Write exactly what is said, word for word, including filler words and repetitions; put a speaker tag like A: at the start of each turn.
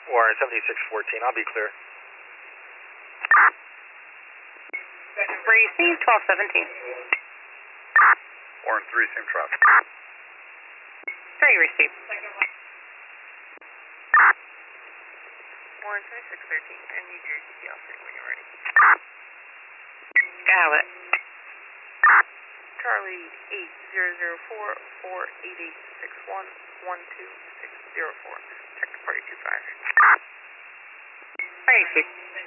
A: Warren seventy-six fourteen, I'll be clear.
B: Receive twelve seventeen.
C: Warren three, same traffic.
B: three receive.
D: Warren twenty-six thirteen, I need your C P L three when you're ready.
B: Got it.
D: Charlie eight zero zero four four eight eight six one one two six zero four. Check the party two five.
B: Receive.